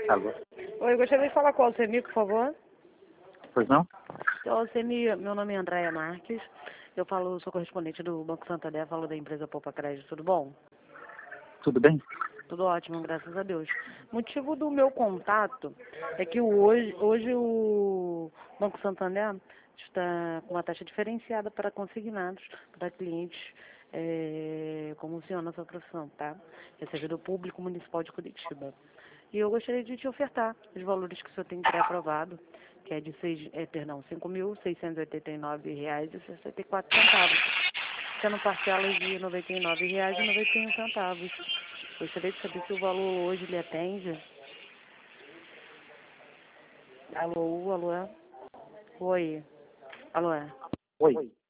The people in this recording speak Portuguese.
Alô? Oi, gostaria de falar com o Alcemir, por favor. Pois não? Então, Alcemir, meu nome é Andréia Marques. Sou correspondente do Banco Santander, falo da empresa Poupa Crédito, tudo bom? Tudo bem? Tudo ótimo, graças a Deus. O motivo do meu contato é que hoje o Banco Santander está com uma taxa diferenciada para consignados, para clientes, como funciona a sua profissão, tá? É servidor público municipal de Curitiba. E eu gostaria de te ofertar os valores que o senhor tem pré-aprovado, que é de R$ 5.689,64, sendo parcelas de R$ 99,91. Gostaria de saber se o valor hoje lhe atende. Alô, alô? Oi. Alô? Oi.